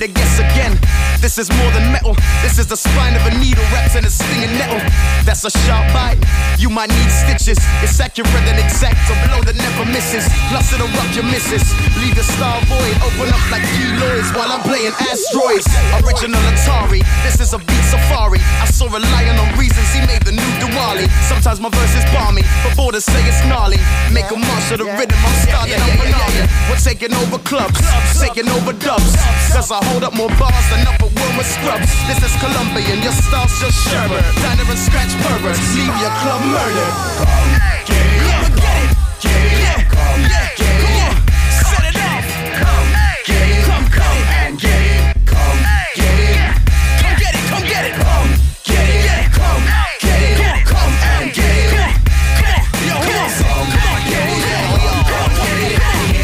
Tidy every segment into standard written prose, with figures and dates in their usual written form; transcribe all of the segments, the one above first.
to guess again. This is more than metal. This is the spine of a needle wrapped in a stinging nettle. That's a sharp bite. You might need stitches. It's accurate and exact. A blow that never misses. Plus it'll rock your misses. Leave your star void. Open up like keloids while I'm playing asteroids. Original Atari. This is a beat safari. I saw a lion on reasons he made the new Diwali. Sometimes my verse is balmy, but borders say it's gnarly. Make a march of the rhythm. I'm starting up an army. We're taking over clubs, taking over dubs. Cause I hold up more bars than upper Wilma scrubs. This is Colombian, your style's just Sherbert. Diner and scratch perverts, leave your club murdered. Come get it, yeah, get it, yeah, come get it, come on, set it off. Come get it, come and get it, come get it, come get it, come get it, come get it, yeah, come get it, come and get it, come on, yo, come on, come on, get it, come get it,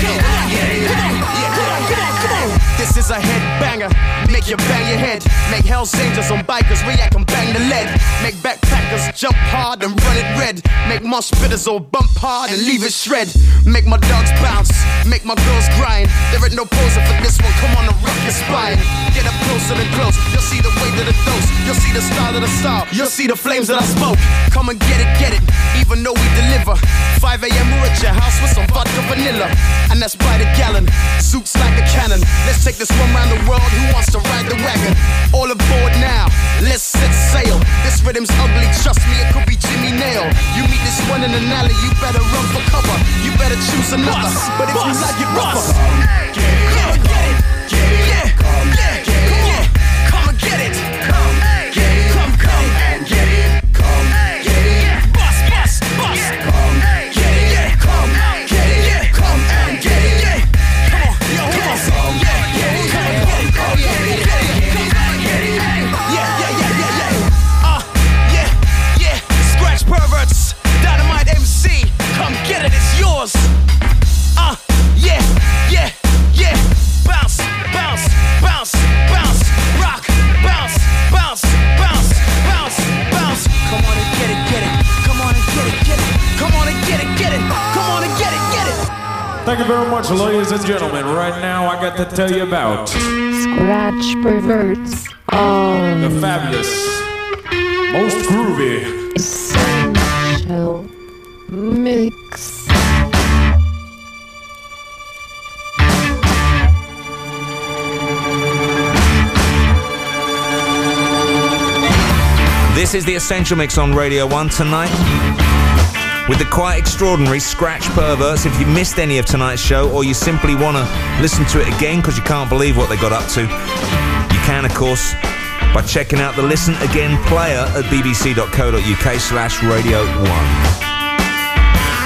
come on. This is a headbanger. Make you bang your head. Make Hell's Angels on bikers react and bang the lead. Make backpackers jump hard and run it red. Make mosh spitters all bump hard and leave it shred. Make my dogs bounce. Make my girls grind. There ain't no poser for this one. Come on and rock your spine. Get up closer than close. You'll see the weight of the dose. You'll see the style of the style. You'll see the flames that I spoke. Come and get it, get it. Even though we deliver. 5 a.m. we're at your house with some vodka vanilla. And that's by the gallon. Suits like a cannon. Let's take this one round the world. Who wants to ride the wagon? All aboard now, let's set sail. This rhythm's ugly, trust me, it could be Jimmy Nail. You meet this one in an alley, you better run for cover. You better choose another, but if you like it rougher, get it, come and get it, yeah, come get it, come on, come and get it, come get it, come and get it, come get it, bust, come get it, yeah, come get it, yeah, come and get it, yeah, come on, yo, come on, yeah, get it, come and get it, come get it. Perverts, Dynamite MC, come get it, it's yours. Yeah, yeah, yeah. Bounce, bounce, bounce, bounce. Rock, bounce, bounce, bounce, bounce, bounce. Come on and get it, come on and get it, come on and get it, come on and get it. Thank you very much, ladies and gentlemen. Right now, I got to tell you about Scratch Perverts on the fabulous, most groovy Essential Mix. This is the Essential Mix on Radio 1 tonight with the quite extraordinary Scratch Perverts. If you missed any of tonight's show or you simply want to listen to it again because you can't believe what they got up to, you can, of course, by checking out the Listen Again player at bbc.co.uk/Radio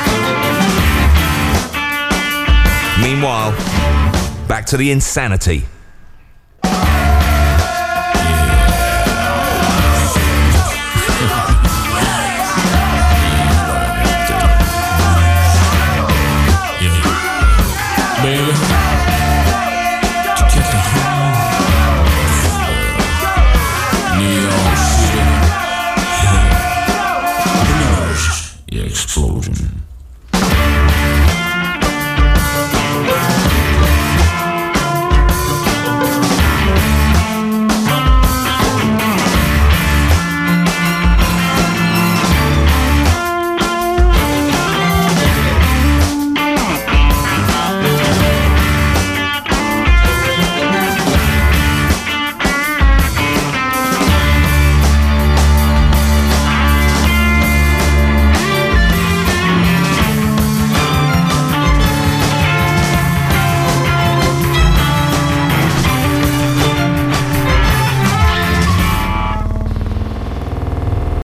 1. Meanwhile, back to the insanity.